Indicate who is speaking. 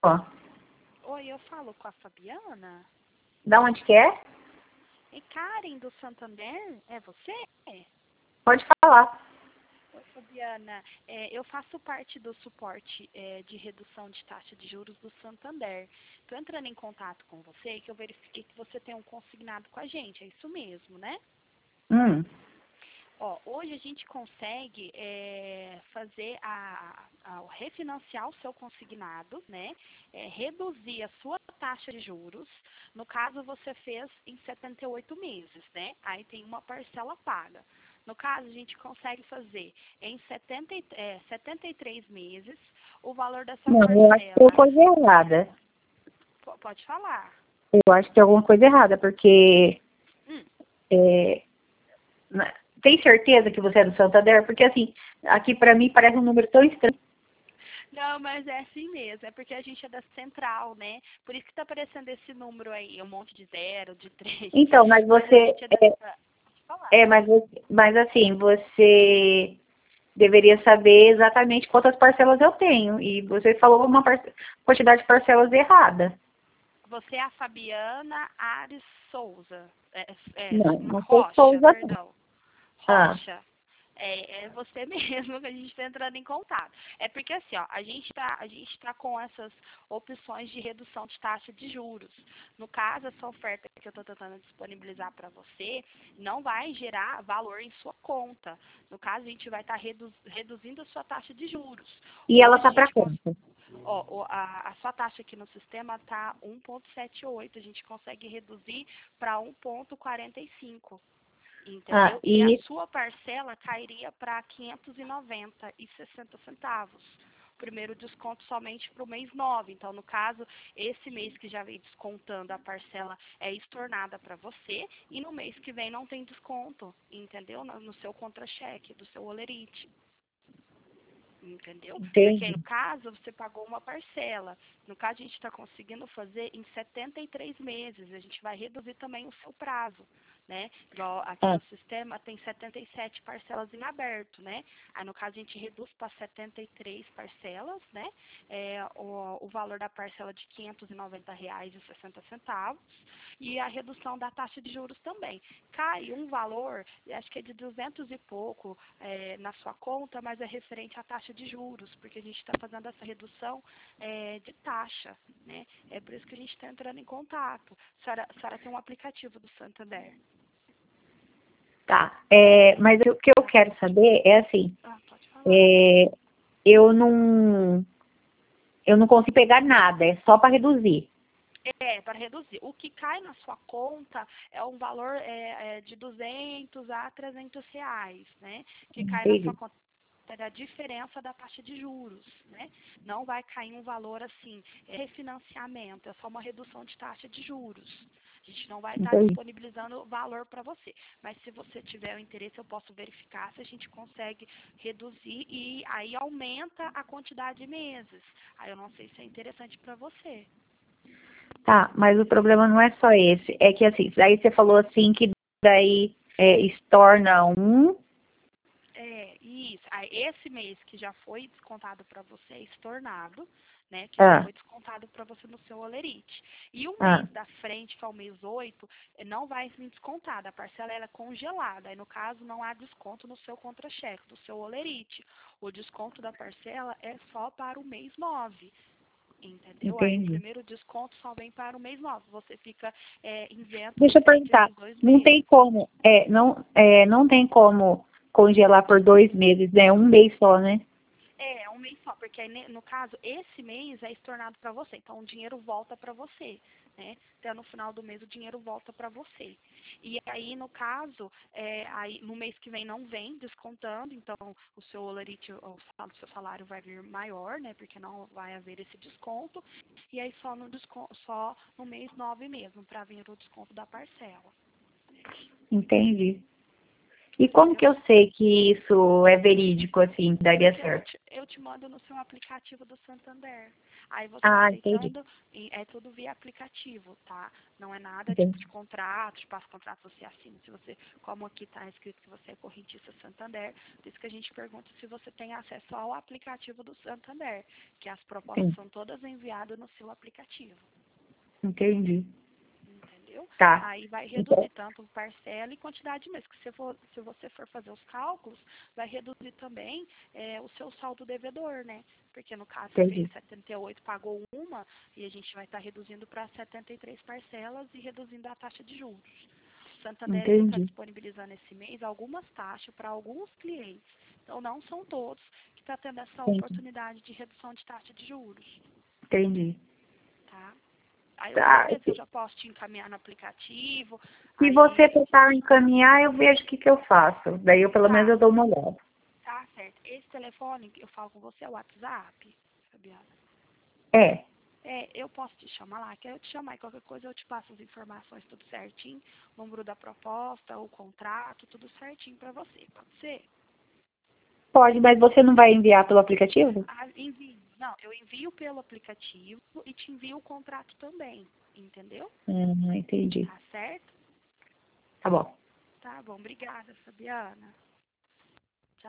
Speaker 1: Oi, eu falo com a Fabiana.
Speaker 2: Da onde que é?
Speaker 1: É Karen do Santander? É você?
Speaker 2: Pode falar.
Speaker 1: Oi, Fabiana. Eu faço parte do suporte de redução de taxa de juros do Santander. Estou entrando em contato com você que eu verifiquei que você tem um consignado com a gente. É isso mesmo, né? Hoje a gente consegue fazer refinanciar o seu consignado, né? Reduzir a sua taxa de juros. No caso, você fez em 78 meses, né? Aí tem uma parcela paga. No caso, a gente consegue fazer em 73 meses o valor dessa
Speaker 2: Não,
Speaker 1: parcela.
Speaker 2: eu acho que tem coisa errada.
Speaker 1: Pode falar.
Speaker 2: Eu acho que tem alguma coisa errada, porque... Tem certeza que você é do Santander? Porque, assim, aqui pra mim parece um número tão estranho.
Speaker 1: Não, mas é assim mesmo. É porque a gente é da central, né? Por isso que tá aparecendo esse número aí. Um monte de 0, de 3.
Speaker 2: Então, mas você... Mas assim, você deveria saber exatamente quantas parcelas eu tenho. E você falou uma quantidade de parcelas errada.
Speaker 1: Você é a Fabiana Ares Souza.
Speaker 2: Não sou
Speaker 1: Rocha,
Speaker 2: Souza.
Speaker 1: perdão. Rocha. É você mesmo que a gente está entrando em contato. É porque assim, a gente tá com essas opções de redução de taxa de juros. No caso, essa oferta que eu estou tentando disponibilizar para você não vai gerar valor em sua conta. No caso, a gente vai estar reduzindo a sua taxa de juros.
Speaker 2: E ela tá para quanto?
Speaker 1: A sua taxa aqui no sistema está 1,78. A gente consegue reduzir para 1,45. Entendeu? E a sua parcela cairia para R$ 590,60. Primeiro desconto somente para o mês 9. Então, no caso, esse mês que já vem descontando, a parcela é estornada para você. E no mês que vem não tem desconto, entendeu? No seu contra-cheque, do seu olerite. Entendeu?
Speaker 2: Entendi.
Speaker 1: Porque no caso você pagou uma parcela. No caso a gente está conseguindo fazer em 73 meses. A gente vai reduzir também o seu prazo, né? Igual aqui no sistema tem 77 parcelas em aberto, né? Aí no caso a gente reduz para 73 parcelas, né? O valor da parcela de R$ 590,60 e a redução da taxa de juros também. Cai um valor, acho que é de 200 e pouco na sua conta, mas é referente à taxa de juros, porque a gente está fazendo essa redução de taxa, né? É por isso que a gente está entrando em contato. A senhora tem um aplicativo do Santander.
Speaker 2: Tá, mas o que eu quero saber é assim,
Speaker 1: Pode falar.
Speaker 2: eu não consigo pegar nada, é só para reduzir.
Speaker 1: Para reduzir. O que cai na sua conta é um valor de 200 a 300 reais, né? Que cai na sua conta. É a diferença da taxa de juros, né? Não vai cair um valor assim, refinanciamento, é só uma redução de taxa de juros. A gente não vai estar disponibilizando valor para você. Mas se você tiver o interesse, eu posso verificar se a gente consegue reduzir e aí aumenta a quantidade de meses. Aí eu não sei se é interessante para você.
Speaker 2: Tá, mas o problema não é só esse. É que assim, daí você falou assim que daí estorna um.
Speaker 1: Isso. Aí, esse mês que já foi descontado para você é estornado, né? Que já foi descontado para você no seu olerite. E o mês da frente, que é o mês 8, não vai ser descontado. A parcela ela é congelada. Aí, no caso, não há desconto no seu contra-cheque, do seu olerite. O desconto da parcela é só para o mês 9. Entendeu?
Speaker 2: Entendi.
Speaker 1: Aí o primeiro desconto só vem para o mês 9. Você fica isento.
Speaker 2: Deixa eu perguntar, não tem como, não tem como congelar por 2 meses, né? Um mês só, né?
Speaker 1: É um mês só, porque aí, no caso, esse mês é estornado para você. Então, o dinheiro volta para você, né? Até no final do mês, o dinheiro volta para você. E aí, no caso, aí, no mês que vem não vem descontando. Então, o seu olerite, o seu salário vai vir maior, né? Porque não vai haver esse desconto. E aí, só no mês 9 mesmo, para vir o desconto da parcela.
Speaker 2: Entendi. E como que eu sei que isso é verídico, assim, que daria certo?
Speaker 1: Eu te mando no seu aplicativo do Santander. Aí você
Speaker 2: Ah, entendi.
Speaker 1: aceitando, é tudo via aplicativo, tá? Não é nada tipo
Speaker 2: Entendi.
Speaker 1: de contrato, de passo contrato você assina. Se você, como aqui está escrito que você é correntista Santander, por isso que a gente pergunta se você tem acesso ao aplicativo do Santander, que as propostas
Speaker 2: Sim,
Speaker 1: são todas enviadas no seu aplicativo.
Speaker 2: entendi.
Speaker 1: Entendeu?
Speaker 2: Tá.
Speaker 1: Aí vai
Speaker 2: Então,
Speaker 1: reduzir tanto parcela e quantidade mesmo. Que se você for fazer os cálculos, vai reduzir também o seu saldo devedor, né? Porque no caso você fez
Speaker 2: entendi.
Speaker 1: 78, pagou uma, e a gente vai estar reduzindo para 73 parcelas e reduzindo a taxa de juros. O Santander ele está
Speaker 2: Entendi.
Speaker 1: disponibilizando esse mês algumas taxas para alguns clientes. Então não são todos que estão tendo essa
Speaker 2: Entendi.
Speaker 1: oportunidade de redução de taxa de juros,
Speaker 2: Entendi.
Speaker 1: tá? Aí eu vou
Speaker 2: Tá.
Speaker 1: ver se eu já posso te encaminhar no aplicativo.
Speaker 2: Se você
Speaker 1: Aí,
Speaker 2: tentar encaminhar, eu vejo o que que eu faço. Daí eu, pelo menos,
Speaker 1: tá,
Speaker 2: eu dou uma olhada.
Speaker 1: tá certo. Esse telefone que eu falo com você é o WhatsApp, Fabiana?
Speaker 2: É,
Speaker 1: Eu posso te chamar lá, quero te chamar e qualquer coisa eu te passo as informações tudo certinho, o número da proposta, o contrato, tudo certinho pra você, pode ser?
Speaker 2: pode, mas você não vai enviar pelo aplicativo?
Speaker 1: Envio. Não, eu envio pelo aplicativo e te envio o contrato também, entendeu?
Speaker 2: Entendi.
Speaker 1: Tá certo?
Speaker 2: Tá bom.
Speaker 1: Tá bom, obrigada, Fabiana.